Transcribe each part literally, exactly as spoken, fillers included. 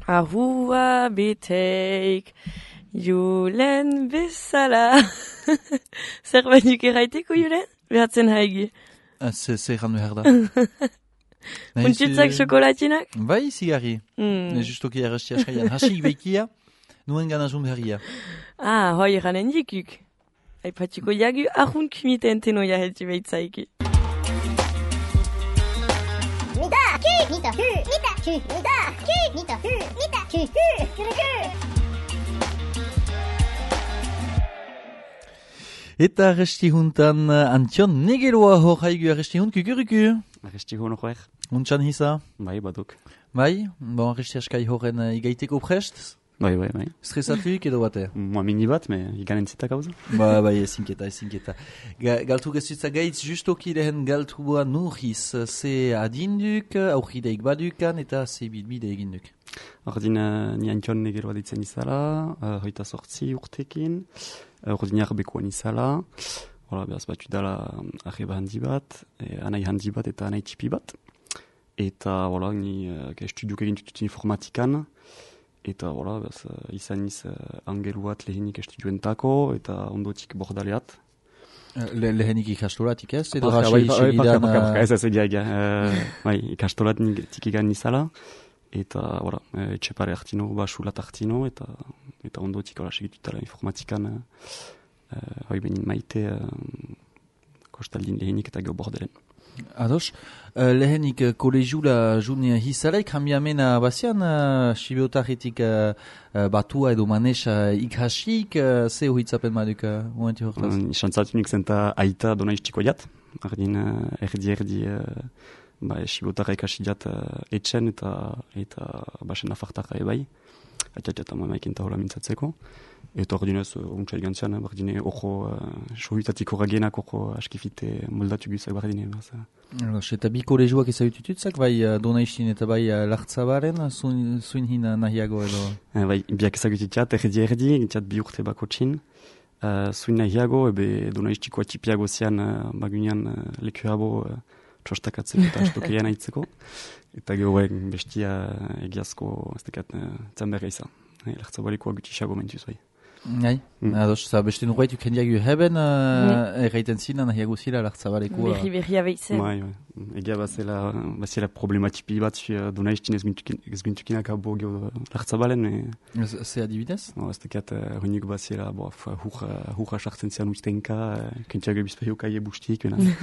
Ahua beteik, Julen bezala. Zer bainuk erraiteko, Julen? Behatzen haigi. Zer jan behar da. Untzitzak xokolatinak? Bai, zigarri. Mm. Justoki errestia eskaian. Hasik behikia, nuen ganazun beharria. Ah, hoi eranen dikuk. Aipatxiko jagu ahun kumiten tenoia helti behitzaiki. Nita, ku, nita, ku, nita, ku, nita, ku, nita, ku, nita, ku, ku, ku, ku. Eta arresti juntan Antion negeloa hor haigu arresti hunt kukuruku. Arresti hon hor. Untxan hisa? Bai, baduk. Bai? Bon, arresti askai horren uh, igaiteko prest? Bai, bai, bai. Stresatuk edo bate? Moa mini bat, me iganen zitak hauza. Ba, bai, ezinketa, ezinketa. Ga, galtu gezitza gaitz justoki lehen galtua nurriz, ze adinduk, aurrideik badukan eta ze bilbide eginduk. Ordin, uh, ni Antion negeloa ditzen izala, uh, hoita sortzi urtekin, ordin arbekuan izala, hola, behaz batu dala arreba handi bat, e, anai handi bat eta anai txipi bat. Eta, hola, ni uh, estudiuk egin tutut informatikan, eta, hola, behaz, uh, izan iz uh, angeluat lehenik estuduentako, eta ondotik bordaleat. Le, lehenik ikastolatik ez? Edo Parka, hasi bai, bai, segidan... parka, parka, ez ez egia egia. Bai, ikastolat nik egan izala, eta, hola, etxe pare hartino, basulat hartino, eta, eta ondotik, hola, segitutela informatikan, hoi uh, benin maite, uh, kostaldin lehenik eta geho bordelen. Ados, uh, lehenik uh, kolegiula june hizalaik hambiamena bazian, uh, sibiotarretik uh, uh, batua edo manesa ikhasik, uh, ze hoitzapen maduk uh, momenti hortaz? Uh, Xantzatunik zenta aita dona istiko jat, ardin uh, erdi erdi uh, ba, sibiotarra ikasi jat uh, etxen eta, eta basen afartarra ebai, atiatiata mamaikinta hola mintzatzeko. Eta ordinez, untsa igantzian, bardine, ojo, uh, sohitatik horragienak, ojo, askifite moldatu guzak bardine. Eros, eta bi kolegioak ezagutitutzak, bai uh, dona istin eta bai uh, lartzabaren, zuin, zuin hin nahiago edo? Eh, bai, biak ezagutitiat, erdi erdi, gintiat bi urte bako txin. Uh, zuin nahiago, ebe dona istiko atipiago zian, uh, bagunean uh, lekuabo uh, txostakatzeko eta astokean aitzeko. Eta gehoek bestia egiazko, ez dekat, uh, zanberra izan. Eh, lartzabalikoa gutisago mentuz, bai. Gai, mm. Ados, za beste nurraitu kendiagu heben, uh, mm. erraiten zina nahiago zila lartzabalikoa. Berri berria behitzen. Bai, bai. Egia bazela, bazela problematipi bat, duna istin ez bintukinak abo geho lartzabalen. E... Ze adibidez? No, ez dekat, horinik bazela, hurra sartzen zian ustenka, kentiago bizpehioka ie bustik.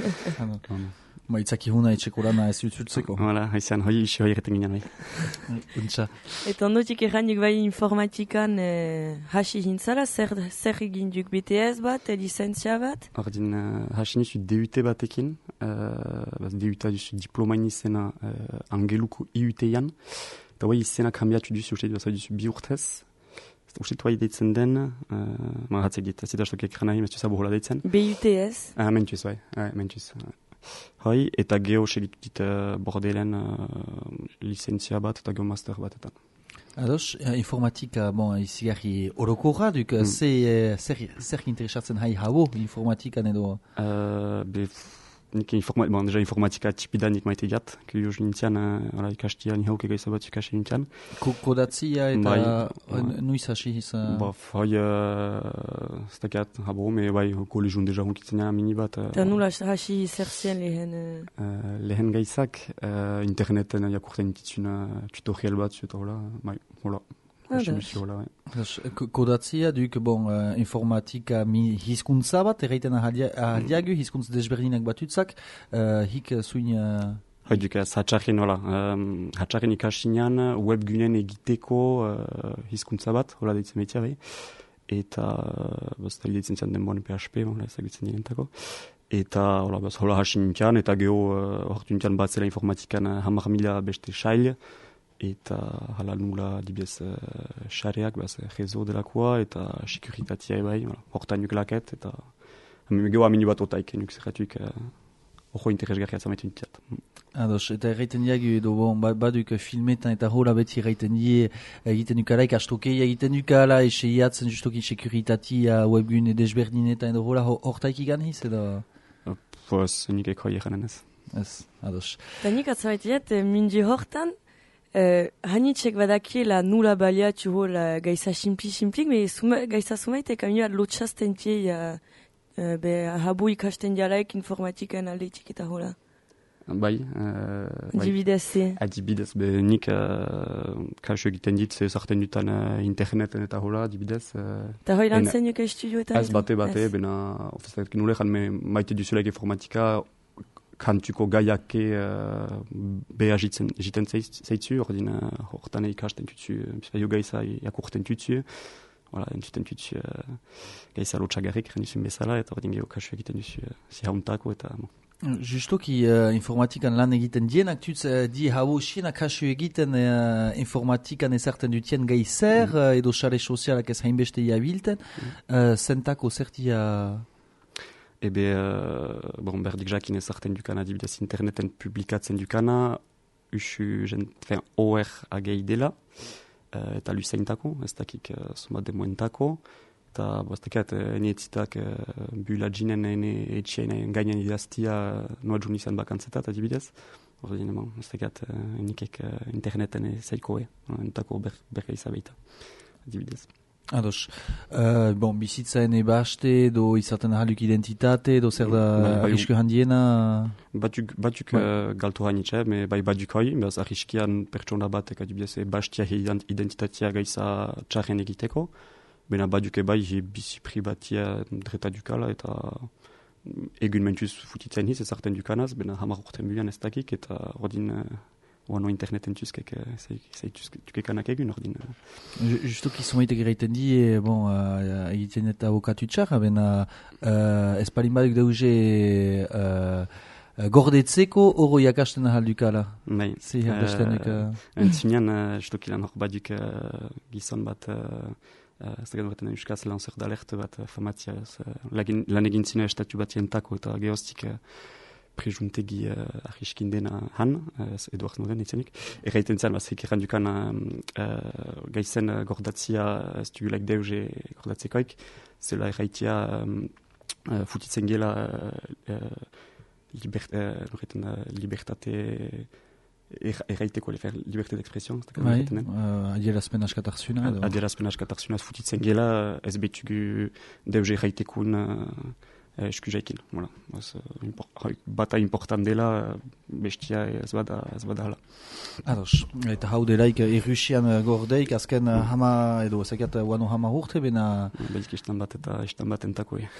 Ma itzaki huna etxeko lana ez utzultzeko. Hala, haizan, hoi isi hoi erreten ginen, bai. Untxa. Eta ondotik erranik bai informatikan eh, hasi hintzala, zer, zer egin duk B T S bat, licentzia bat? Ordin, uh, hasi nizu D U T batekin, uh, D U T duzu diplomain izena uh, angeluko I U T-an, eta bai izenak hambiatu duzu, uste duzu duzu bi urtez, uste duzu deitzen den, uh, ma hatzek dit, ez edastok ekran nahi, mestu zabo hola deitzen. B U T S? Ah, mentuz, bai, ah, mentuz. Hoi, eta geho segitut uh, bordelen uh, licentzia bat eta geho master bat eta. Ados, informatika, bon, izigarri orokorra duk, mm. ze, zer, zer interesatzen hai habo informatikan edo? Uh, be, nik informa, bon, deja informatika tipidan nik maite jat, kelio nintian, uh, ikastia ni hauke gaiza bat ikasi nintian. Kodatzia eta bai, nuiz hasi izan? Bof, hoi, uh, stakat, habo, me bai, kolegion deja hunkitzen jana mini bat. Eta uh, nula hasi zertzien lehen? Uh, lehen gaizak, uh, interneten jakurten nititzun uh, tutorial bat, eta hola, bai, hola. Kodatzia duk, bon, uh, informatika mi hizkuntza bat, erraiten ahaliagu, hizkuntz desberdinak batutzak, uh, hik zuin... Uh... Hoi duk, hatxarren, hola, um, hatxarren ikasinan webgunen egiteko uh, hizkuntza bat, hola deitzen behitia bai, eta uh, basta deitzen zian denboan P H P, hola ezagutzen direntako. Eta hola, basta hola hasi nintian, eta geho uh, hortu nintian bat zela informatikan uh, hamar mila beste sail, eta hala nula dibez xareak, uh, rezo delakoa, eta sekuritatea ebai, horta nuk laket, eta geho aminu bat otaik, nuk zerratuik ojo interesgarria zametu nintiat. Ados, eta erraiten diagu edo, bon, baduk filmetan eta hola beti erraiten die, egiten dukala, ikastokei egiten dukala, eseiatzen justoki sekuritatea webgune desberdinetan edo hola hortaik igan hiz, edo? Pues, nik eko hieran ez. Ez, ados. Eta nik atzabait diat, minji hortan, Uh, Hanitxek badakiela nula baliatu hola gaiza simpli-simplik, me suma, gaiza sumaitek amioat lotxazten tie, uh, uh, be habu ikasten jalaik informatikan aldetik eta hola. Bai. Uh, bai. Adibidez, ze. Adibidez, be nik uh, kasu egiten dit, ze sartzen dutan uh, interneten eta hola, adibidez. Eta uh, hoi lan zen juka estudioetan? Ez bate, bate, bena, ofizalekin nule, jan me maite duzulek informatika, kantuko gaiake uh, beha jiten, jiten zeitzu, ordin uh, hortan ikasten tutsu, bizpaio gaiza jakurten tutsu, voilà, entzuten tutsu uh, gaiza lotxagarrik renduzun bezala, eta ordin geho kasu egiten duzu uh, zihauntako, eta... Bon. Justoki uh, informatikan lan egiten dienak, tutz uh, di hau xina kasu egiten uh, informatikan ezarten dutien gaizer, mm. uh, edo xare sozialak ez hainbeste iabilten, mm. uh, zentako zertia... Ebe, uh, bon, berdik jakin ezarten dukana, adibidez interneten publikatzen dukana, usu jen, O R agei dela, uh, eta luzeintako, ez dakik uh, soma demoentako, eta bostekat, ene etzitak uh, bula jinen ene etxien gainan idaztia noa junizan bakantzetat, adibidez. Ordin, bon, ez dakik, uh, enikek uh, interneten zeikoe, uh, entako ber, berga izabeita, adibidez. Ados, uh, bon, bizitza ene baste, do izaten ahaluk identitate, do zer da arrisku handiena? Batuk, batuk bai. uh, galtu hanitxe, me bai batuk hoi, behaz arriskian pertsona batek adibidez bastia identitatea gaiza txarren egiteko, bena baduke bai bizi pribatia dreta dukala, eta egun mentuz futitzen hiz, ezarten dukanaz, bena hamar urten buian ez dakik, eta ordin... Uh, Oano interneten tuzkek, zaituzkekanak egun, ordin. Justo ki somaitek eraiten di, bon, uh, egiten eta abokatu txar, bena uh, espalin baduk dauze uh, uh, gordetzeko oro jakasten ahal dukala. Bai. Zi herbesten duka. Entzinean, justo ki lan hor baduk uh, gizon bat, uh, uh, ez da ganoretan euskaz lancer d'alerte bat, uh, famatia, uh, lan egin zina estatu bat jentako eta geostik, uh, prejuntegi uh, arriskin dena han, uh, Eduard Snowden itzenik. Erraiten zen, bazek erran dukan uh, uh, gaizen uh, gordatzia ez dugulek deuze gordatzekoik, zela erraitia um, uh, futitzen gela uh, uh, libert, uh, uh, libertate erraiteko, er, liberté d'expression. Bai, uh, adierazpen askatarzuna. Adierazpen askatarzuna futitzen gela, ez betugu deuze erraitekun uh, eskuzaikin, voilà. Impor, bata important dela, bestia ez bada, ez bada hala. Ados, eta hau delaik Errusian gordeik, azken mm. hama, edo ezakiat guano hama urte, bena... Belik istan bat eta istan bat entako, e.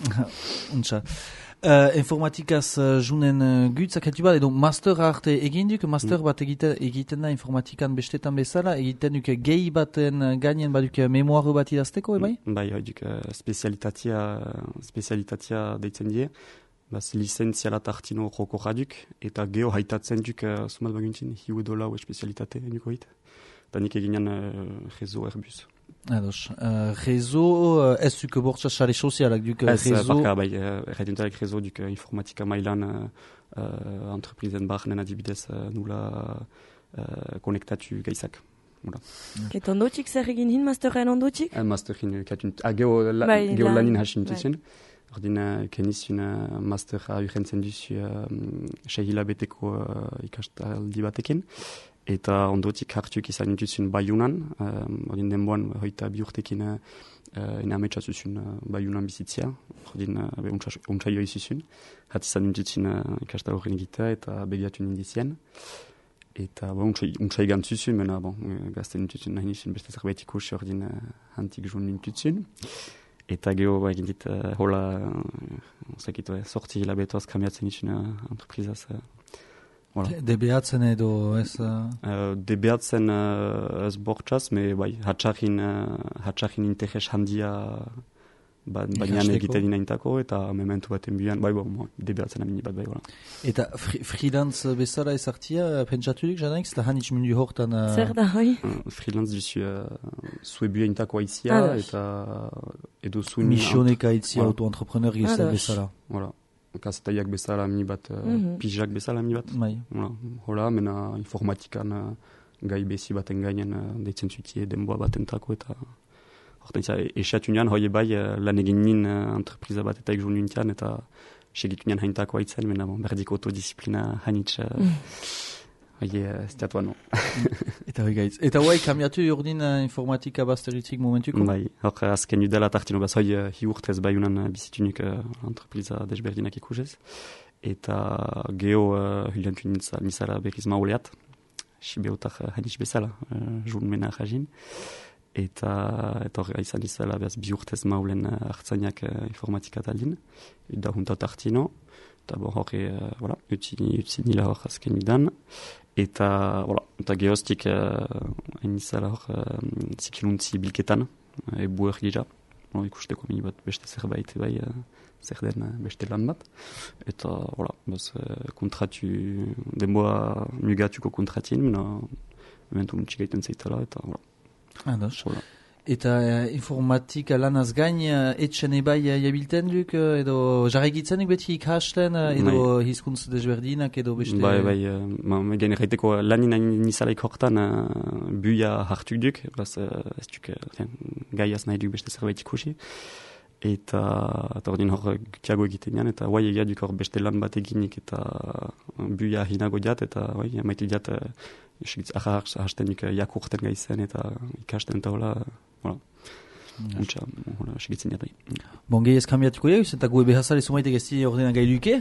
Untsa. Uh, informatikaz uh, junen uh, gutzak hatu bat, edo master arte egin duk, master mm. bat egiten, egiten da informatikan bestetan bezala, egiten duk gehi baten uh, gainen baduk memoaru bat idazteko, ebai? Bai, hoi duk uh, spezialitatea, spezialitatea deitzen die, baz licentzialat hartino joko jaduk, eta geho haitatzen duk, uh, sumat baguntzin, hiu edo lau espezialitate, nuko hit. Eta nik eginean uh, rezo Airbus. Ados, uh, rezo, uh, ez duk bortza sare sozialak duk uh, ez, rezo... Ez, barka, bai, erraitentalek rezo duk uh, informatika mailan uh, uh, entreprisen barnen adibidez uh, nula uh, konektatu gaizak. Voilà. Eta ondotik zer egin hin, masterren ondotik? Uh, masterin, katun, ah, geho, la, bai, geho lan. Lanin hasin dutzen. Ordin, uh, keniz un uh, mastera urrentzen duzu uh, sei hilabeteko uh, ikastaldi batekin. Eta ondotik hartuk izan dituzun baiunan, um, ordin denboan hoita bi urtekin uh, ena ametsatzuzun uh, baiunan bizitzia, ordin uh, untsaio izuzun. Hat izan dituzun uh, ikasta horren egita eta begiatu nindizien. Eta bon, untsai gantzuzun, mena bon, gazten dituzun nahi nizun beste zerbait ikusi ordin uh, hantik joan dituzun. Eta geho, ba, egin dit, uh, hola, uh, zakit, uh, sorti hilabetoaz kamiatzen dituzun uh, entreprizaz. Uh, Voilà. Debeatzen edo ez... Uh... Uh, debeatzen uh, ez bortxaz, me bai, hatxarrin, uh, hatxarrin interes handia ba, bainan egiten inaintako, eta mementu baten bian, bai, bai, debeatzen amini bat, bai, voilà. Eta fri, freelance bezala ez hartia, pentsaturik, jadanik, zela hanitz mundu hortan... Uh... Zer da, hoi? Uh, freelance duzu, uh, zue bua intako aizia, ah, eta edo zuen... Misioneka aizia, voilà. Auto-entrepreneur gizal bezala. Voilà. Kazetaiak bezala mini bat, uh, mm-hmm. pijak bezala mini bat. Bai. Hola, hola, mena informatikan uh, gai bezi baten gainen uh, deitzen zutie denboa batentako eta horten za, esiatu nian, hoi bai, uh, lan egin nin uh, entrepriza bat eta egin nintian eta segitu nian haintako haitzen, mena bon, berdik autodisciplina hanitz uh, mm. Hagi ez diatu ano. Eta hori gaitz. Eta huai kamiatu urdin uh, informatika bazteritzik momentuko? Bai, hor azken udela tartino baz hoi uh, hi urtez baiunan bizitunuk uh, entrepriza desberdinak ikusez. Eta geho uh, huliantu nizala berriz mauleat. Sibeotak uh, haniz bezala, uh, joun mena jazin. Eta eta hor izan izala behaz bi urtez maulen uh, hartzainak uh, informatika taldin. Eta huntat hartino. Eta bon hori, uh, voilà, utzi, utzi nila hor azken udan. Eta, voilà, eta gehoztik hain uh, izala hor uh, zikiluntzi bilketan, uh, ebu ergira. No, ikusteko mini bat beste zerbait, bai, uh, zer den uh, beste lan bat. Eta, voilà, baz, uh, kontratu, denboa mugatuko kontratin, mena, eventu untxik gaiten zaitala, eta, voilà. Ados. Voilà. Eta uh, informatika lanaz gain, uh, etxen ebai uh, jabilten duk, uh, edo jarregitzen duk beti ikasten, uh, edo bai. Hizkuntz desberdinak, edo beste... Bai, bai, uh, ma, gen erraiteko lanin nizalaik hortan uh, buia hartuk duk, baz, uh, ez duk, uh, gaiaz nahi duk beste zerbait ikusi. Eta, eta ordin hor gutiago egiten jan, eta guai egia duk hor beste lan bat eginik, eta buia hinago diat, eta guai, maite diat, uh, Aha, hasten duk jakurten gaizen eta ikasten eta hola, hola, untxa, hola, segitzen jat bai. Bon, gehi ez kambiatuko jauz, eta gue behazale sumaitek ez di ordena gailuke,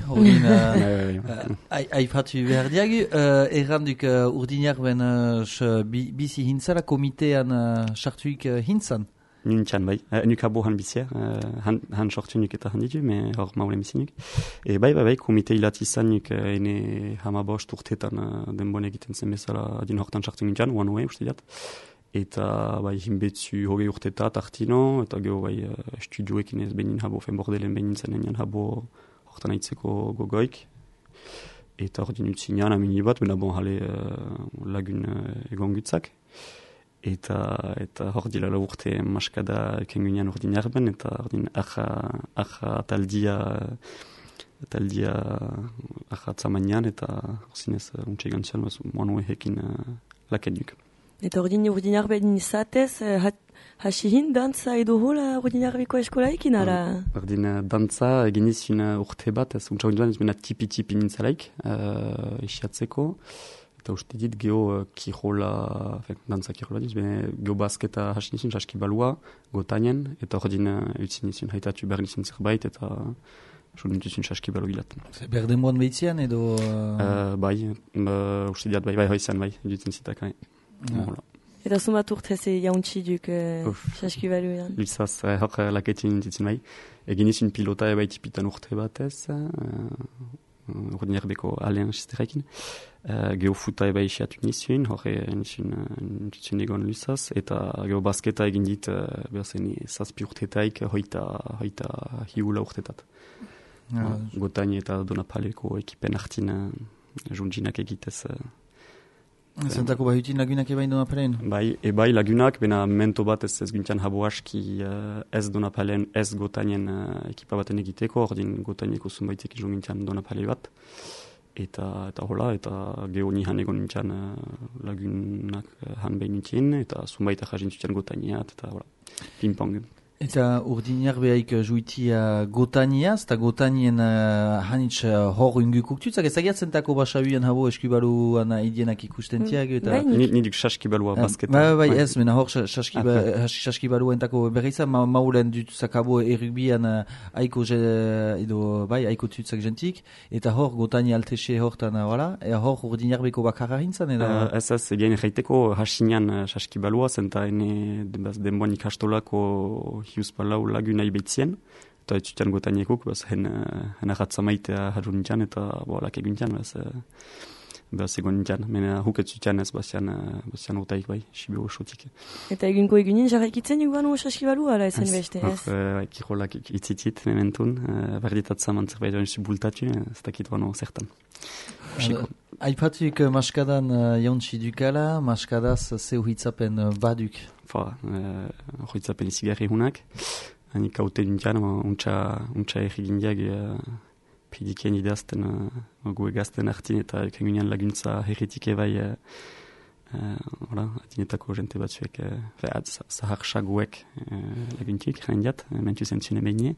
ordina aipatu behar diagu, erranduk urdinak ben bizi hintzara komitean sartuik hintzan. Nintxan, bai. Uh, nuk abo han bizia, uh, han, han sortu nuk eta han ditu, me hor maule misinuk. E bai, bai, bai, komite hilat izan nuk uh, ene hamabost urtetan uh, denbone egiten zen bezala adin hortan sartu nintxan, one way, uste diat. Eta bai, hinbetzu hogei urtetat artino, eta geho bai, uh, estudioekin ez benin habo, fen bordelen benin zen enian habo hortan aitzeko gogoik. Eta hor din utzinean amini bat, bena bon hale uh, lagun uh, egon gutzak. Eta, eta hor dilala urte maskada kengunean ordin erben, eta ordin aja, aja taldia, taldia aja atzamanian, eta zinez untxe gantzian, moan uehekin uh, lakenuk. Eta ordin ordin erben izatez, hat, hasihin dantza edo hola ordin erbeko eskolaikin, ara? Ordin dantza egin izun urte bat, ez untxa gonduan ez bena tipi-tipi nintzalaik, uh, isiatzeko. Eta uste dit geho uh, kirola, fen, dantza kirola diz, bene geho basketa hasin izun, saskibalua, gotainen, eta hor din uh, utzin izun, haitatu behar izun zerbait, eta joan izun saskibalu gilat. Berden moan behitzean edo... Uh... Uh, bai, uh, uste diat bai, bai, hoizan bai, dutzen zitak, bai. Ja. Voilà. Eta sumat urte ze jauntzi duk uh, saskibalu edan? Luzaz, uh, hor uh, laketin dutzen bai. Egin izun pilota eba itipitan urte batez, uh, ordin erbeko alean sisterekin. Uh, geho futa eba isiatu nizun, hor nizun uh, egon luzaz, eta geho basketa egin dit, uh, berzen zazpi urtetaik, hoita, hoita hiula urtetat. Ja. Uh, Gotaini eta Donapaleko ekipen hartin uh, jundzinak egitez. Uh, Zentako bahutin lagunak ebain Donapalen? Bai, ebai lagunak, bena mento bat ez ez gintian habo aski uh, ez Donapalen, ez Gotainien uh, ekipa baten egiteko, ordin Gotaineko zunbaitek jo gintian Donapale bat. Eta, eta hola, eta geho nihan egon nintzen uh, lagunak uh, han behin nintzen, eta zunbaita jazin zuten Gotainiat, eta hola, ping-pong. Eta urdinak behaik juitia Gotaniaz, eta Gotanien uh, hanitz uh, hor ingukuk tutzak, ez agiatzentako basabian habo eskibaluan idienak ikustentiak, eta... Ni, niduk saskibalua basketa. Bai, bai, ez, mena hor saskibalua entako berrizan, ma, maulen dutuzak habo errugbian uh, aiko, je, edo, bai, aiko tutzak jentik, eta hor Gotani altexe hortan, wala, e hor urdinak beko bakarra hintzan, edo... Uh, ez ez, egin jaiteko hasinan uh, saskibalua, zenta ene denboan ikastolako hiuzpalau lagunai behitzien, eta ez zuten Gotainiekuk, bez, hen, hen arratzamaitea harru nintzen, eta boalak egun nintzen, bez, bez egon nintzen. Mena huk ez zuten ez, bazian, bazian otaik bai, Sibiu osotik. Eta egunko egunin jarraikitzen eguan oa saskibalu, ala ezen beste, ez? Hor, kirolak itzitzit, mementun, berditatza mantzerbai doan zubultatu, ez dakit bano zertan. Aipatuk maskadan jauntzi dukala, maskadaz zeu hitzapen baduk? Fa, hitzapen izigarri hunak. Hanik haute dintian, untxa erri gindiak pedikien idazten gu egazten hartin eta kengunean laguntza herritik ebai Hola, atinetako jente batzuek, zahar-saguek laguntik, rendiat, mentu zentzune meinie.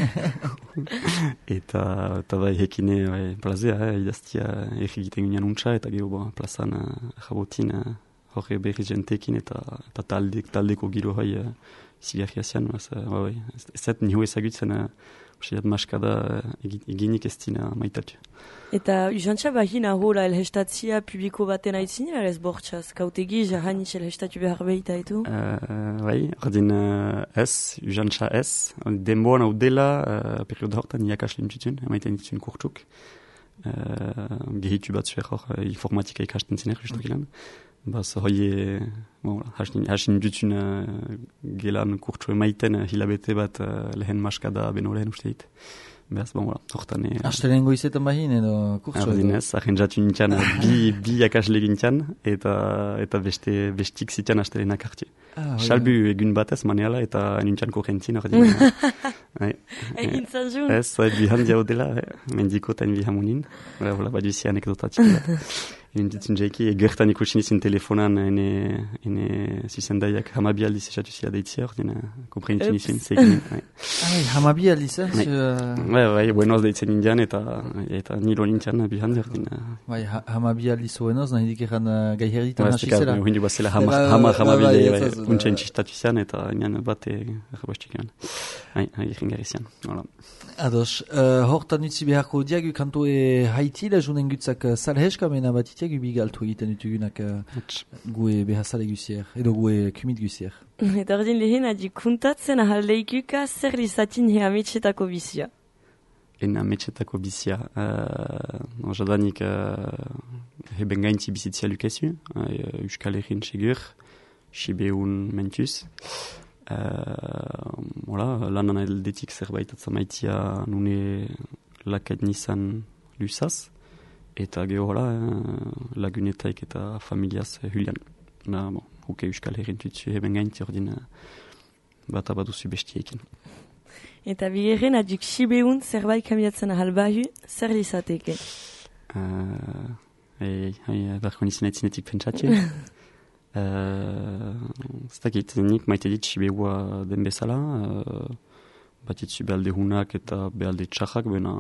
Eta, eta bai, hekine, bai, plazea, idaztia errigiten gunean untsa, eta geho, bo, plazan jabotin, horre berri jentekin, eta, eta taldek, taldeko giro hoi zigarriazian, bai, bai, ez zet niho ezagutzen, Usiat maskada eginik ez dina maitatu. Eta usantza bahina hola elhestatzia publiko baten aitzin, ez bortxaz, kautegi jahanitz elhestatu behar behita etu? Bai, ordin ez, usantza ez. Denboan hau dela, periodo hortan iakaslen ditun, maiten ditun kurtsuk. Gehitu batzuek hor informatika ikasten ziner, justu gilan. Baz, hoi, bon, hasin dutun uh, gelan kurtsu emaiten uh, hilabete bat uh, lehen maskada beno lehen uste dit. Beaz, bon, voilà, hortan... E, Astelen goizetan bahin edo kurtsu edo? Ardinez, ahentzatu nintian, bi, bi akasle gintian, eta, eta beste, bestik zitian astelenak hartu. Ah, Salbu egun batez maneala, eta nintian korrentzin, ardin. Egin zantzun? Ez, bihan diau dela, mendiko eta bihamunin. Voilà, baduzi anekdotatik bat. Nintzen jaiki, gertan ikusin izin telefonan ene, ene zizendaiak hamabi aldiz esatu zila deitzia, ordina, komprenitzen izin, zegin. Ah, hamabi aldiz, eh? Bai, bai, buenoz deitzen indian, eta, eta nilo nintzen bihan derdina. Bai, hamabi aldiz buenoz, nahi dik egan gai herritan hasi zela. Bai, hundi bazela hama hamabile, untsen txistatu izan, eta nian bate errabastik egan. Bai, egin gari izan, hola. Ados, uh, hortan utzi beharko diagu kanto e haiti la junen gutzak uh, salheska mena batitiak ubi galtu egiten utugunak uh, gue behazale guzier, edo gue kumit guzier. Eta ordin lehen adi kuntatzen ahaldeikuka zer izatin he ametxetako bizia? En ametxetako bizia, uh, jadanik uh, heben gaintzi bizitzia lukezu, uh, Euskal Herrin segur, Sibeun mentuz. Uh, voilà, lanan aldetik zerbait atzamaitia nune lakat nizan lusaz, eta geho hola, uh, lagunetaik eta familiaz uh, hulian. Na, bon, huke Euskal Herrin tutsu heben gainti ordin uh, bat abaduzu bestiekin. Eta biherren aduk Sibeun zerbait kamiatzen ahalbahu, zer lizateke? Uh, ei, ei, berko nizien etzinetik pentsatxe. Ez dakit, nik maite dit Sibeua den bezala, bat itzu behalde hunak eta behalde txarrak, bena...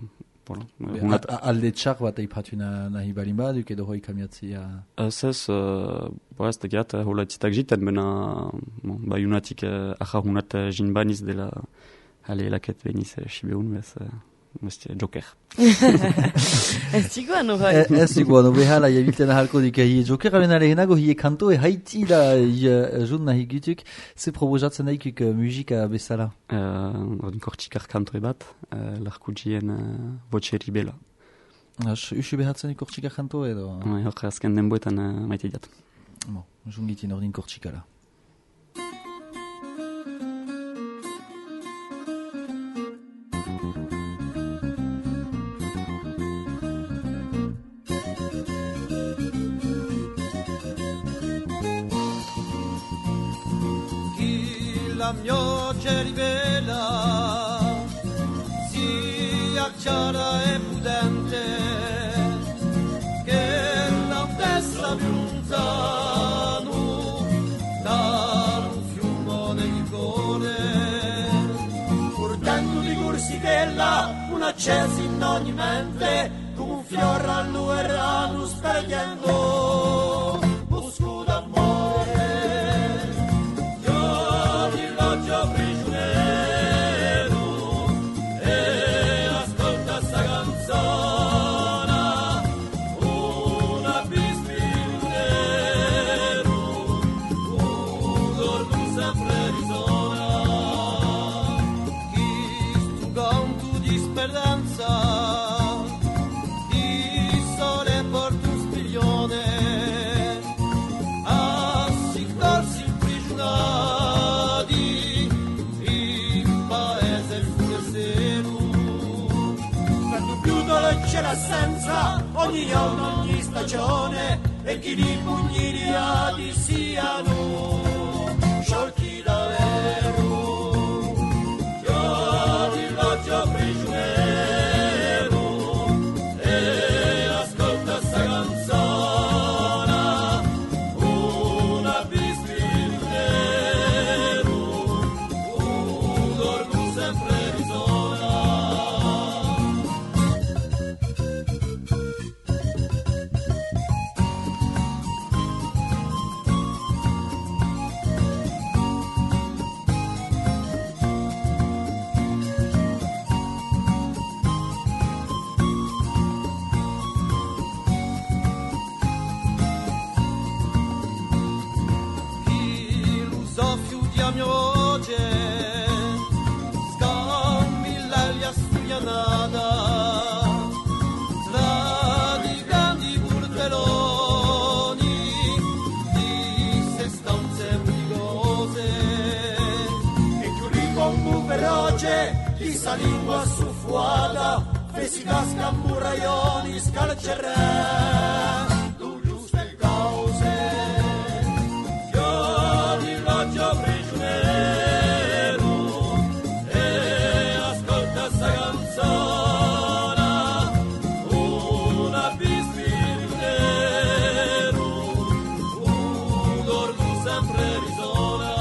Alde txar bat eipatu nahi balin baduk edo hoi kamiatzia? Ez ez, ez dakit, hola etzitak jiten, bena bai unatik ajar hunat jin baniz dela ale elaket beniz Sibeun, bez... Bestia, Joker. Ez ziguan hori? Ez ziguan, behala, jabilten ahalko dik hi Joker, aben alehenago hi kanto e haiti da jun nahi gutuk, ze probozatzen daikuk musika bezala? Ordin kortxikar kanto bat, larku dien botxeri bela. Usu behatzen kortxikar kanto edo? Horre azken denboetan maite diat. Bon, jungitin ordin kortxikara. La pioggia rivela sia chiara e prudente che la testa di un lontano da un fiume nel cuore portando di corsichella un acceso in ogni mente come un fiore all'uerano spegnendo busco d'amore. L'assenza ogni giorno, ogni stagione e chi li pugni di siano sciolti davvero. Io ti voglio prigioniero e ascolta sta canzone sta lingua suffuata, fesi casca muraioni scalcerè, tu giuste cause, io di viaggio prigioniero, e ascolta sta canzone, una bispir nero, un gorgo sempre risona,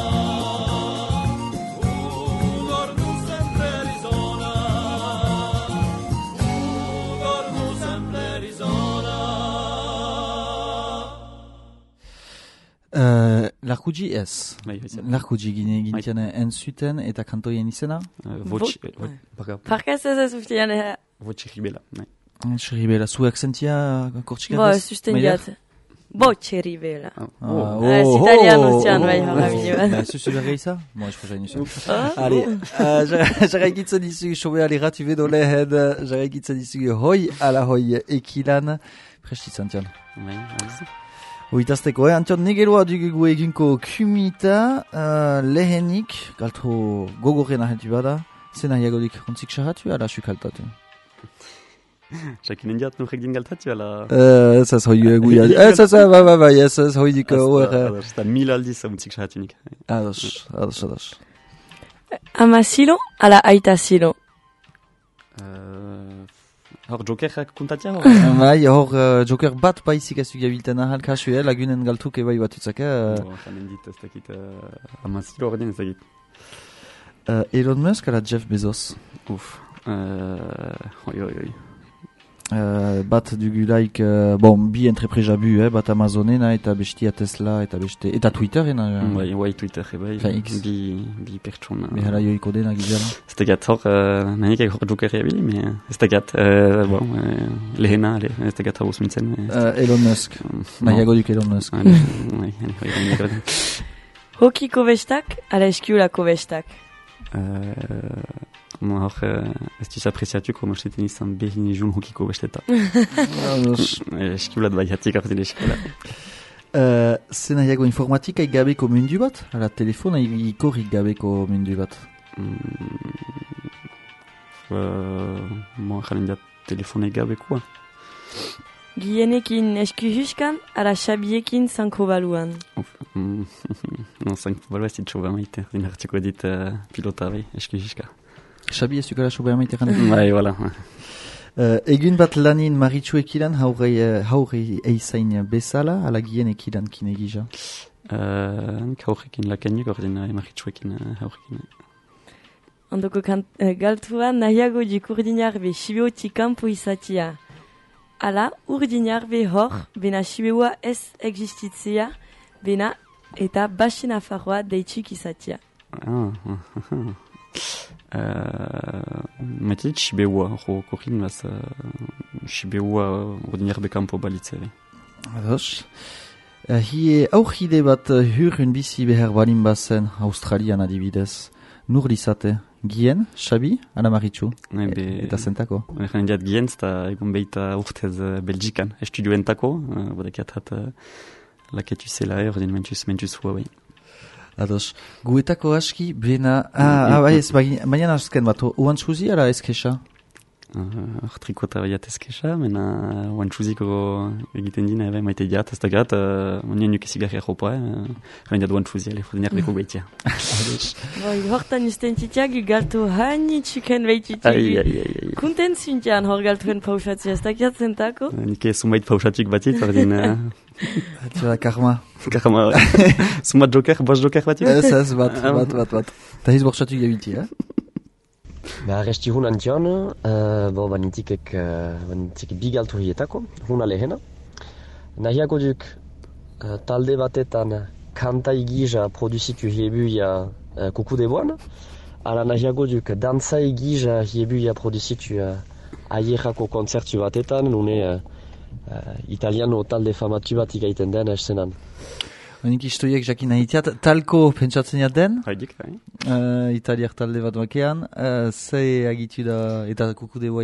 un gorgo sempre risona, un gorgo sempre risona. Uh, Larkuji ez. Bai, bai, bai. Larkuji gine gintian entzuten eta kantoien izena. Uh, Voci, Vo- vo- baka, Parkaz ez ez uftian, eh, voci ribela. Bai. Xeribela, zuek sentia kortxikatez? bo, susten diat. Bo, txerri bela. Oh. Ah, Oh. Ez italiano zian, bai, horra bine. Ba, zuzu berri iza? Mo, ez posa inizu. Allez, jarraikitzen dizugu sobea leratu bedo lehen, jarraikitzen dizugu hoi ala hoi ekilan, prestitzen tian. Bai, alzi. Uitazteko, eh? Antion, negeroa dugu eginko kumita, uh, lehenik, galtro gogorren ahentu bada, zen ahiagodik ontzik sahatu, ala sukaltatu. Jakinen diat nurek din galtatu, ala... Uh, ez ez hoi guia, ez ez, ba, ba, ba, ez ez hoi dik, hor... Ados, eta mil aldiz untzik sahatunik. Ados, ados, ados. Ama silo, ala aita silo. Uh, Hor jokerrak kuntatia hor? Bai, hor uh, joker bat baizik ez gabilten ahal kasu, eh, lagunen galtuk ebai bat utzak, eh. Bo, janen dit ez dakit, uh, amazilo hor din ez dakit. Uh, Elon Musk ala Jeff Bezos. Uf. Uh, oi, oi, oi. Uh, bat dugulaik, uh, bon, bi entrepresa bu, eh, bat Amazonena eta bestia Tesla eta beste, eta Twitterena. Uh, Bai, bai, Twitter, ebai. Enfin, X. Bi, bi pertsona. Behala joiko dena gizela. Ez dakat hor, uh, nanik hor jokerria bili, me ez dakat, uh, bon, uh, lehena, ale, ez dakat hor usmintzen. Uh, Elon Musk. Nahiago duk Elon Musk. Bai, bai, bai, bai. Hokiko bestak, ala eskiulako bestak. Uh, Mo hor, uh, ez duz apresiatuko, mosteten izan behin jun hokiko besteta. Ados. Eskiulat bai hatik arzile eskiulat. Uh, zen nahiago informatika igabeko mundu bat? Ala telefona ikorrik gabeko mundu bat? Mm, uh, mo jalen diat telefone gabekoa. Gienekin eskuhuskan, ala xabiekin zanko baluan. Mm, non, zank balua ez dit soba maite. Din hartuko dit uh, pilota bai, eskihiska. Xabi ez dukala soba amaite gana? Bai, voilà. Uh, egun bat lanin maritxu ekilan haurei, uh, haurei eizain bezala, ala gien ekilan kine gija? Uh, nik haurrekin lakainik, ordin emarritxuekin uh, haurrekin. Ondoko kant, eh, galtuan nahiago dik urdinar be xibiotik kanpo izatia. Ala, urdinar be hor, bena xibioa ez existitzea, bena eta basen afarroa deitxik izatia. Ah, ah, ah. Uh, Maite dit Shibeua, hor korin baz uh, Shibeua ordinar bekampo balitzere. Ados. Uh, hie aurride bat uh, hurren bizi behar balin bazen Australian adibidez. Nur lizate, gien, Xabi, ala maritxu, Be, e, eta zentako. Erren diat gientz, eta egon behita urtez uh, Belgikan, estudioentako, uh, bodekiat hat uh, laketu zela, ordin mentuz, mentuz hua bai. Ados. Guetako aski, bena... Ah, ah bai ez, baina azken bat, oan txuzi ala ezkesa? Hor uh, trikota baiat ezkesa, mena oan txuziko egiten dina, ebe, maite diat, ez da gat, uh, onien nuke zigarria jopa, uh, erren diat oan txuzi, ale, ordinar beko behitia. Boi, hortan usten titiak, galtu hani txuken behititik. Ai, ai, ai, ai. Kunten zintian hor galtuen pausatzea, ez dakiat zentako? Nike zumait pausatik batit, ordin... Tira, karma. Karma, zumat joker, bost joker batit? Ez, ez, bat, bat, bat, bat. Ta hiz bortxatu gabiti, eh? Ba, resti hun antion, uh, bo, banitikek, uh, banitik bigaltu hietako, huna lehena. Nahiago duk uh, talde batetan kanta igija produzitu hiebuia uh, kuku deboan. Ala nahiago duk dansa igija hiebuia produzitu uh, aierrako kontzertu batetan, nune uh, uh, italiano talde famatu bat igaiten den eszenan. Honik istoiek jakin nahitiat, talko pentsatzen jaten, Haidik, bai. uh, italiak talde bat bakean, uh, ze agitu da eta kuku de boian.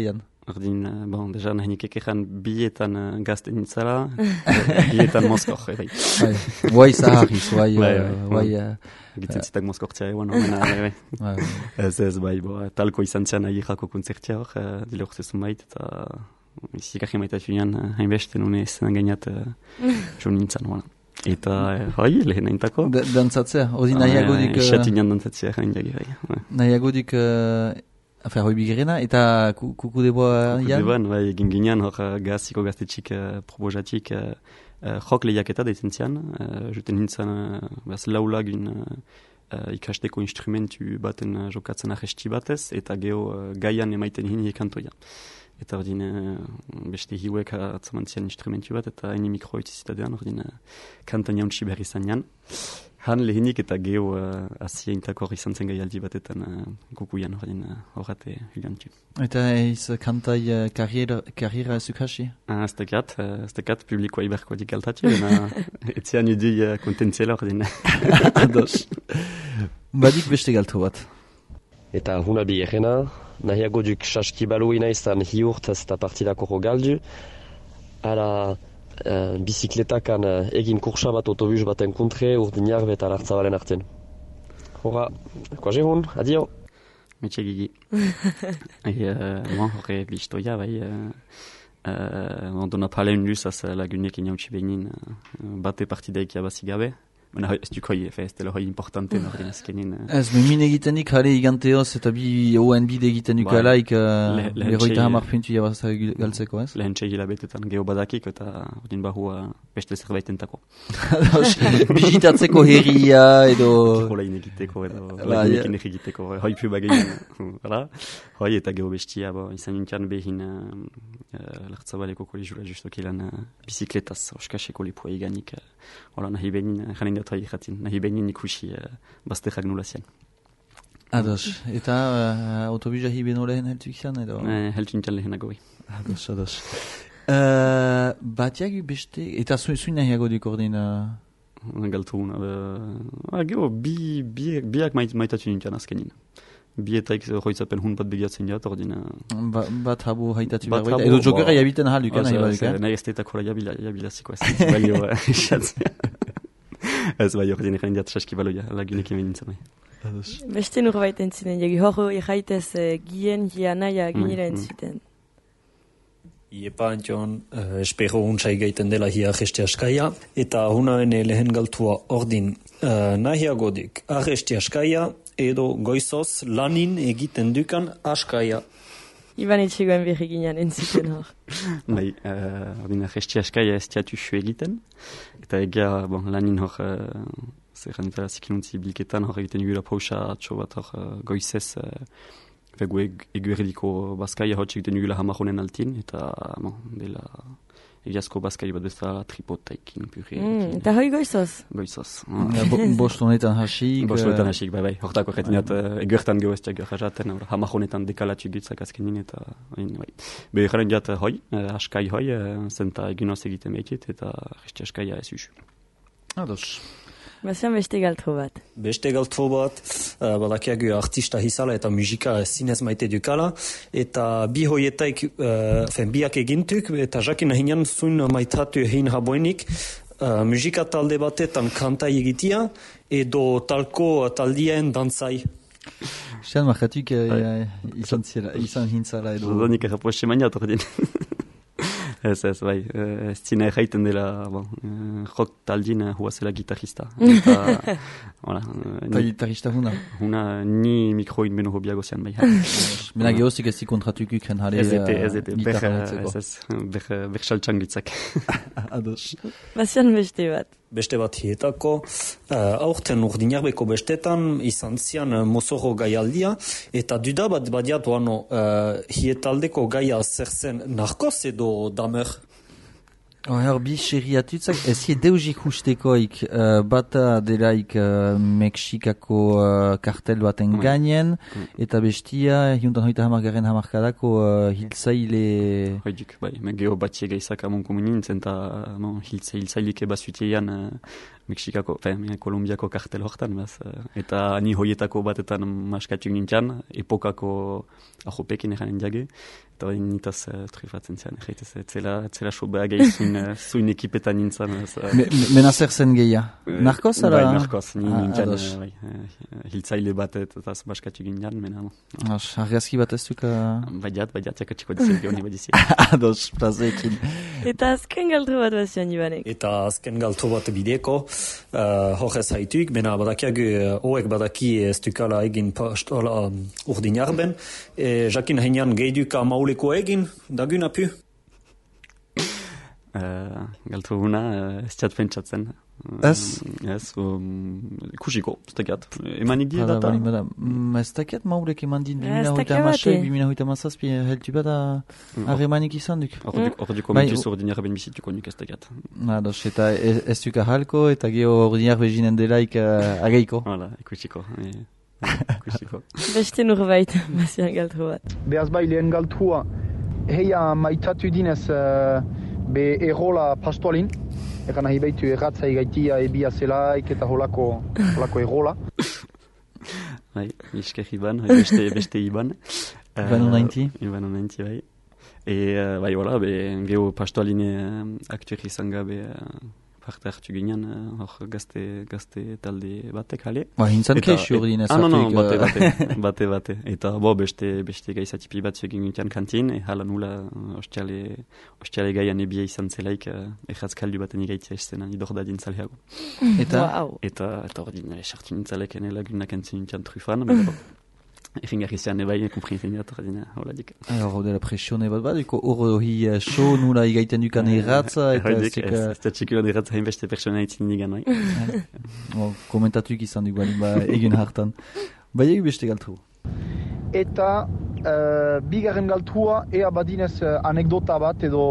ordin, uh, bon, deja nahi nik ekeran bietan uh, gazte nintzala, bietan Moskor, bai. Guai zaharriz, guai... Bai, Gitzen zitak Moskortzea eguan, bai. Ez ez, bai, bo, talko izan zean ahirako konzertia hor, uh, dile horzezun bait, eta izikari maitatu nian, hainbeste nune ezenan gainat jo nintzen, voilà. Eta, hoi, lehen aintako. Dantzatzea, hori nahiagodik... Xatinean dantzatzea, hain jagi, bai. Nahiagodik, afer, hoi bigirena, eta kuku deboa... Kuku deboan, bai, egin ginean, hor gaziko gaztetxik proposatik jok lehiaketa daitzen zian, juten nintzen, behaz laulagin ikasteko instrumentu baten jokatzen ahesti batez, eta geho gaian emaiten hini ekantoia. Eta ordin, beste hiuek atzamantzian instrumentu bat, eta haini mikro itzizitadean, ordin, kantan jauntsi berri zanean. Han lehenik eta geho uh, azientako izan zen gaialdi batetan uh, kukuian, ordin, horrate uh, huliantu. Eta eiz kantai uh, karriera, karriera zukasi? Ah, ez dekat, ez dekat, publikoa iberko dik altatu, dena etzian idui uh, kontentziela, ordin. Ados. Badik beste galtu bat. Eta huna biherena, nahiago duk saskibaluina izan hiurtaz eta partidako galdu. Ara uh, bizikletakan uh, egin kursa bat autobus baten kontre urdinak eta lartzabalen arten. Hora, koaze hon, adio. Metxe gigi. Horre biztoia, bai. Ondona palen luzaz lagunek inautsi behin bate partidaik jabazi gabe. Baina ez duk hoi, ez dela hoi importante nordin azkenin. Ez, min egitenik jare iganteoz eta bi O N B de egiten dukalaik leroita hamar puntu jabaz galtzeko, ez? Lehen txegila betetan geho badakik eta ordin bahua beste zerbaitentako. Bizitatzeko herria edo... Kirolain egiteko edo lagunekin egiteko, hoi pu bagein. Hoi eta geho bestia, izan nintian behin lartzabaleko kolegiura justok ilan bizikletaz, oskaseko lepua eganik. Hola, nahi behin, janen dut hori jatin, nahi behin ikusi bazterrak nulazian. Ados, eta autobusa hi beno lehen heltu izan edo? Heltu nintian lehenago bai. Ados, ados. Batiak beste, eta zuin nahiago dik ordin? Galtu huna. Gero, biak maitatu nintian azkenin. Bietaik hoitzapen hun bat begiatzen jat, ordin... Bat habu haitatu behar baita. Edo jokera jabiten ahal duken, nahi badik, eh? Nahi ez teetako jabilaziko ez. Ez balio esatzea. Ez balio ordin egin diat saskibaloia, lagunek hemen nintzen nahi. Beste nur baita entzinen, jagi horro erraitez gien jianaia ginera entziten. Iepa antion, espero untsai gaiten dela hia arresti askaia, eta hunaen lehen galtua ordin nahiagodik arresti askaia, edo goizoz lanin egiten dukan askaia. Iban etxegoen berri ginen entziten hor. Bai, ordin arresti askaia ez tiatu xu egiten, eta egia bon, lanin hor, zerran eta zikinuntzi bilketan hor egiten gula pausa atxo bat hor goizez, Fegu eguerdiko bazkaia hotx egiten gula hamaronen altin, eta bon, dela egiazko bazkai bat bezala tripotaikin purri. Mm, eta hoi goizoz? Goizoz. Bost honetan hasik. Bost honetan hasik, bai, bai. Hortako egiten jat, eguertan gehoestia gerra jaten, hamaronetan dekalatu gitzak azkenin, eta bai. Be egaren jat hoi, askai hoi, zenta eginoz egiten behitit, eta resti askaia ez usu. Ados. Bazian beste galtro bat. Beste galtro bat, uh, badakiagu artista hizala eta musika zinez maite dukala, eta bi hoietaik, uh, fen biak egintuk, eta jakin ahinan zuen maitatu egin haboenik, uh, musika talde batetan kantai egitia, edo talko taldien dantzai. Sean markatuk izan hintzala edo... Zodanik errapoxe maniat ordin. Ez, ez, bai, ez zina erraiten dela, bon, rock taldin huazela gitarista. Eta, voilà. Eta gitarista huna? Huna ni mikroin beno hobiago zean, bai. Mena gehozik ez di kontratuk ukren jale gitarra netzeko. Ez, ez, ber saltsan gitzak. Ados. Bazian beste bat. Beste bat hietako, uh, aurten urdinarbeko bestetan izan zian uh, mozoro gaialdia, eta duda bat badiatu ano, uh, hietaldeko gaia zer zen narkoz edo damer? Hor, bi xerriatutzak, ez hi deusik hustekoik uh, bata delaik uh, Mexikako uh, kartel baten mm. gainen, mm. eta bestia, hiuntan hoita hamargaren hamarkadako uh, hiltzaile... Hoidik, bai, me geho batie gaizak amon komunin, zenta no, hiltzailik eba zuteian uh, Mexikako, fe, Kolumbiako kartel hortan, baz, eta ni hoietako batetan maskatu nintzen, epokako ahopekin eranen jage, eta hori nitaz uh, trufatzen zian, egitez, etzela, etzela sobea gehi zuin, uh, zuin ekipetan nintzen. Mena zer zen gehia? Narkoz, ala? Bai, narkoz, ni nintzen, uh, bai, uh, hiltzaile bat eta maskatu ginen, mena. As, argazki bat ez duka? Baiat, baiat, jakatxiko dizien, geho ni badizien. Ados, plazeekin. Eta azken galtru bat bazian, Ibanek? Eta azken galtru bat bideko, uh, horrez haituik, mena badakiagu, hoek badaki ez dukala egin pastola um, urdin jarben, e, jakin heinean gehiduka mauleko egin, dagun apu? Uh, galtru guna, uh, ez txat pentsatzen. Ez? Ez, um, ikusiko, ez dakiat. Emanik die data? Ez dakiat maulek eman din Ez bimina hoita amasei, bimina hoita amazazpi, heltu bada harremanik izan duk. Hor duko mentuz urdin jarben bizituko nik ez dakiat. Ados, eta ez duka halko, eta geho urdin jarbe jinen delaik ageiko. Hala, ikusiko. Ikusiko. Beste nurbait, bazian galtru bat. Behaz bai, lehen galtrua, heia maitatu dinez uh, be errola pastoalin, egan nahi baitu erratzai gaitia ebia zelaik eta holako, holako errola. Bai, isker Iban, beste, beste Iban. Iban unainti. Iban unainti, bai. E, uh, bai, hola, be, geho pastoaline uh, aktuek izan gabe uh, parte hartu ginen, hor uh, gazte, gazte talde batek, hale. Ba, hintzan keixu urdin ez ah, no, no, hartuik. bate, bate, bate, bate. Eta, bo, beste, beste gaizatipi bat egin gintian kantin, e, hala nula, ostiale, ostiale gaian ebia izan zelaik, uh, erratzkaldu baten igaitia estenan, idor da dintzaleago. Eta? Wow. Eta, eta hor din, esartu nintzalek, ene lagunak entzun nintian trufan, baina, bo. Egin garri zean ebai, komprinzen dut, dina, hola dik. Hor dela presione bat bat, duko hor hori so nula igaiten dukan erratza, eta ez duka... Ez da txikulan erratza hainbeste persona itzin nigan, bai. Komentatuik izan duk balin, ba, egin hartan. Bai egu beste galtru. Eta uh, bigarren galtrua, ea badinez uh, anekdota bat edo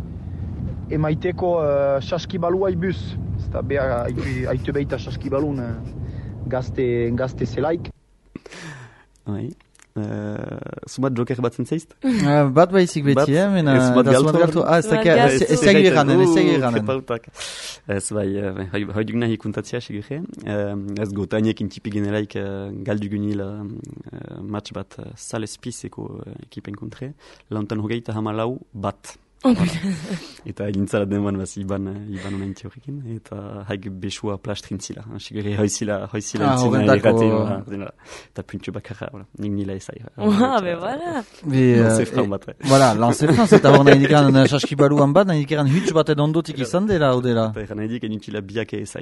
emaiteko uh, saskibalua ibuz. Eta beha haitu behita saskibalun uh, gazte, gazte zelaik. Bai. Uh, Zumat joker bat zentzeizt? Uh, bat baizik beti, eh? Mena, Zumat galtu? Ah, ez dakia, ez egi eranen, ez egi eranen. Ez bai, hoi dugna hikuntatzia segure. Ez gotainekin tipi generaik galdu gunil match bat salespizeko ekipen kontre. Launtan hogeita hamalau bat. Eta egintzala denban baz iban, iban onainti horrekin, eta haik besua plastrintzila. Sigure hoizila, hoizila entzina erraten, eta puntio bakarra, nik nila ezai. Oha, be, bala. Lancefran bat. Voilà, lancefran, zeta hor nahi dikeran saskibaluan bat, nahi dikeran huts bat edo ondotik izan dela, o dela. Eta nahi dik enintila biake ezai,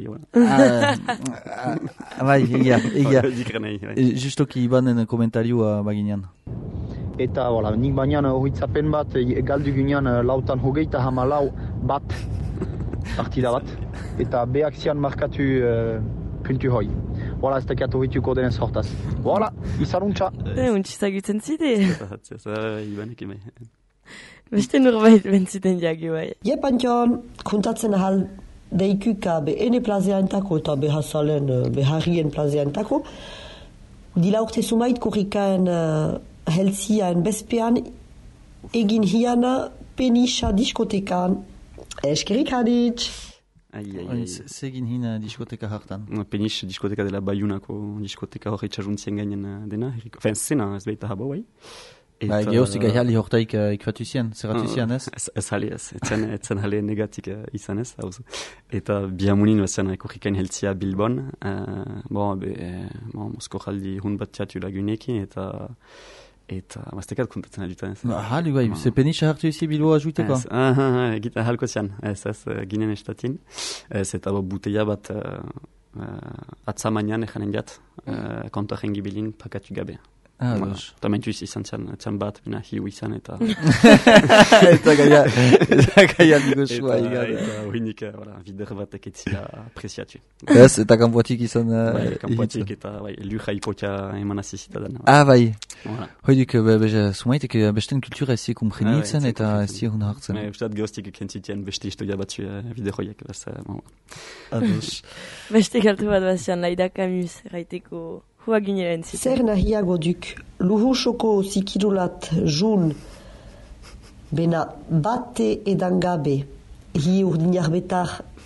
bai, egia, egia. Dikra nahi, bai. Justoki ibanen komentarioa baginean. Eta, voilà, nik baina horitzapen bat, galdu ginean lautan hogeita hamalau bat, partida bat, eta beak zian markatu uh, puntu hoi. Voilà, ez dakiat horituko denez hortaz. Voilà, izan untxa. E, untxizagutzen zide. Ibanek eme. Beste nurbait bentziten jagi bai. Je pantxon, kontatzen ahal deikuka be ene plazeantako eta behazalen, beharrien plazeantako, dila urte sumait kurrikaen uh, helzian bezpean egin hiana penisa diskotekan. Eskerik haditz. Zegin hin diskoteka hartan. Penis diskoteka dela Bayunako diskoteka hori txajuntzien gainen dena. Fen, zena ez behita habo, bai. Ba, gehozik ahali hortaik ikratu zian, zerratu zian, ez? Ez hali ez, etzen hali negatik izan ez. Eta bihamunin bazen kurrikain heltzia Bilbon. Bon, be, Mosko jaldi hun bat txatu lagunekin, eta eta maztekat kontatzen adutan ez. Hali bai, ze penisa hartu ezi Bilboa juiteko? Ah, gita halko zian, ez ez ginen estatin. Ez eta buteia bat atzamainan ejanen jat, kontoaren gibilin pakatu gabe. Ah, dos. Eta mentu izan zen bat, bina hiu izan eta... Eta gaia, eta gaia nigo sua igan. Eta horinik, bider batek etzila apresiatu. Ez, eta kanpoatik izan... Kanpoatik eta luja ipotia eman azizitadan. Ah, bai. Hoidik, sumaitek besten kultura ezi kumprenitzen eta ezi hun hartzen. Ustat gehoztik kentzitien beste historia batzu bider hoiek. Ados. Beste galtu bat bazian, Laida Camus, raiteko... Zer nahiago duk, luhusoko zikirulat jun, bena bate edan gabe, hi urdinarbetar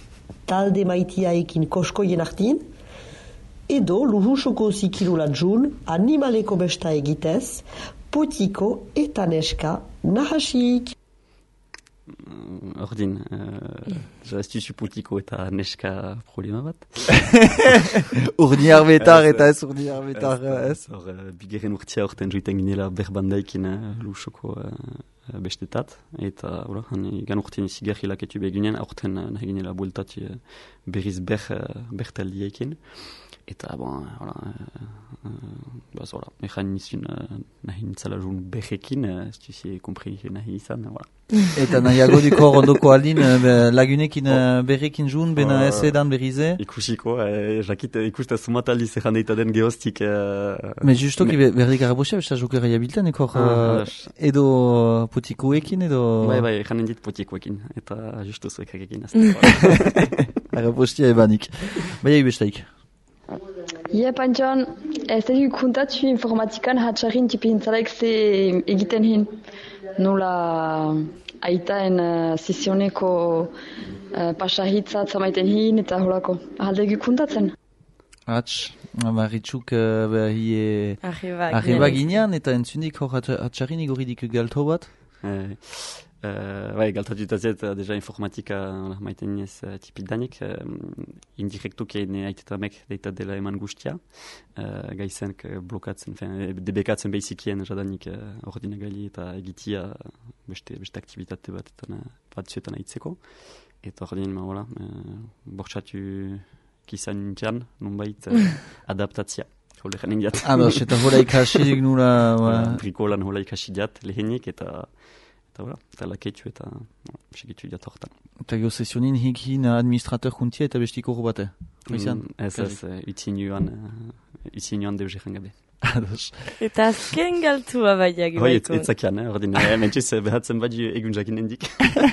talde maitiaekin koskoien artin, edo luhusoko zikirulat jun, animaleko besta egitez, potiko eta neska nahasik. Ordin, uh, jaztuzu potiko eta neska problema bat. Urni arbetar eta ez urni arbetar, ez? Hor, bigeren urtia horten joiten ginela berbandaikin luhusoko bestetat, eta ora, gan urtean izigarri laketu begunean, aurten nahi ginela bueltati berriz ber, bertaldiekin. Eta, bon, voilà, euh, bah, voilà, mechan nizun nahi nintzala jun berrekin, ez duzi kompri nahi izan, voilà. Eta nahiago duko ondoko aldin lagunekin berrekin jun, bena ez edan berrize? Ikusiko, jakit ikusta sumataldi zerran deita den geostik. Me justoki berdik arabosia, besta jokera jabilten, ekor edo potikoekin, edo... Bai, bai, janen dit potikoekin, eta justo zuekakekin. Arabosia ebanik. Bai, egi bestaik. Ie, Pantxon, ez dut kuntatu informatikan hatxarrin tipihintzalaik ze egiten hin. Nola aitaen uh, sesioneko uh, pasahitza zamaiten hin eta holako. Ahalde egu kuntatzen? Hatx, barritxuk uh, hie arreba ginean eta entzunik hor hatxarrin igoridik galto bat? Eh. Uh, bai, galtatu dutazet, uh, deja informatika uh, maiten ez uh, tipit danik, uh, indirektu kein aitetamek deita dela eman guztia, uh, gaizen uh, blokatzen, fin, debekatzen behizikien jadanik uh, ordinagali eta egitia uh, beste, beste aktivitate bat eta uh, batzuetan aitzeko. Eta ordin, ma, hola, uh, bortxatu kizan nintian, nonbait uh, adaptatzia. Hole janen diat. Ah, bas, eta hola ikasidik nula... Brikolan hola ikasidiat lehenik eta... Eta voilà, eta laketu eta segitu diat hortan. Eta gero sesionin hikin administrateur juntia eta bestiko hor bate? Mm, ez ez, utzin joan, utzin joan deus egan gabe. Eta azken galtu abaiak ibaikon. Hoi, ez zakian, eh, ordin, mentxez behatzen bat egun jakin hendik.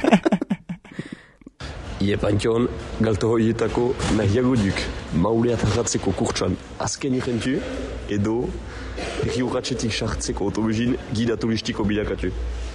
Ie, Pantxon, galto horietako nahiago duk, maulea tarratzeko kurtsan azken ikentu, edo herri urratxetik sartzeko autobusin gida turistiko bilakatu.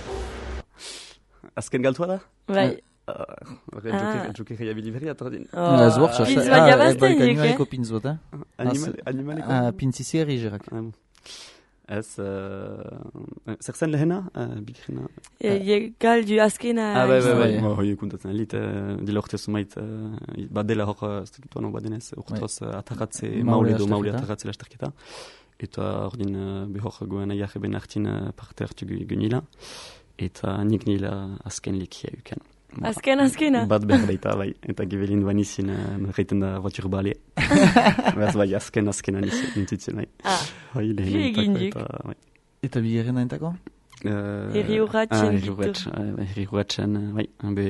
Azken galtua da? Bai. Joke jaiabili berri atordin. Ez bortxa. Pintz bat jabazten nik, eh? Animaleko pintz bat, eh? Animaleko? Pintzizi erri jerak. Ez, zer zen lehena? Bigirena? Galdu azkena. Ah, bai, bai, bai. Hoi kuntatzen, elit, dila orte sumait, bat dela hor, ez dut duan hor badenez, urtoz atarratze, maule edo maule atarratze lasterketa. Eta ordin behor goen aiak eben hartin parte hartu gunila. Eta nik nila azken likia uken. Azken, azkena? Bat behar daita, bai. Eta gibelin bain izin, reiten da voitur bale. Beraz, bai, azken, azkena nintutzen, bai. Ah, egin duk. Eta bigeren naintako? Herri urratxen ditu. Herri urratxen, bai.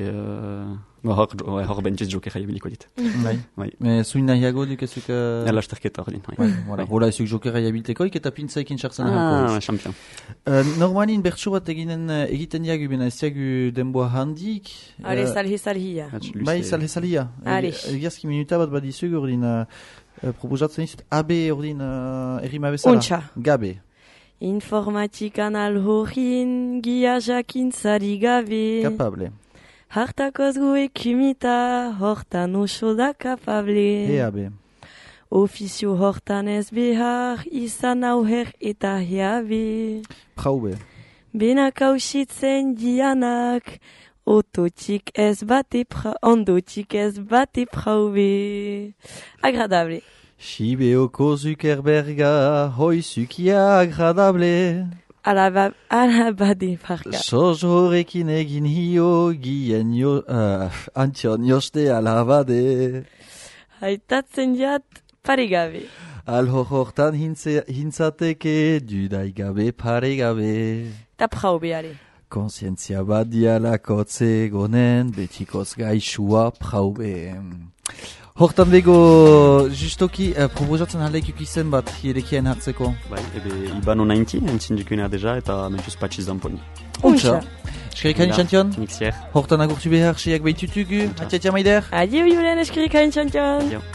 Hor bentziz joke jaiabiliko dit. Bai. Zuin nahiago duk ezuk... Lasterketa hor din. Hola ezuk joke jaiabiltekoik eta pintzaikin sartzen ahalko. Ah, champion. Normalin bertso bat egiten diagu bena ez diagu denboa handik. Are, salhe salhia. Bai, salhe salhia. Egiazki minuta bat badizug ordin proposatzen izut. Abe ordin errima bezala. Untxa. Gabe. Informatikan alhorin gia jakin zari gabe. Kapable. Hartakoz gu ekumita, hortan oso da kapable. Hea be. Ofizio hortan ez behar, izan auher eta hea be. Prau be. Benak hausitzen dianak, ototik ez bate prau, ondotik ez bate prau be. Agradable. Sibeoko Zuckerberga, hoi zukia agradable. Ala bade parka. Soz horrekin egin hio, gien jo, uh, antion joste ala bade. Haitatzen jat paregabe. Alho hortan hintzateke, dudaigabe paregabe. Ta prau beare. Konsientzia bat dialakotze gonen, betikoz gaixua prau be. Hortan bego, justoki, uh, proposatzen haleikuk izen bat hirekien hartzeko. Bai, ebe, ibano nainti, entzin dukuna deja, eta mentuz patxiz damponi. Untxa. Eskerikain txantion? Nik zier. Hortan agurtu behar, seiak behitutugu. Atxatia maider? Adio, Julen, eskerikain txantion. Adio.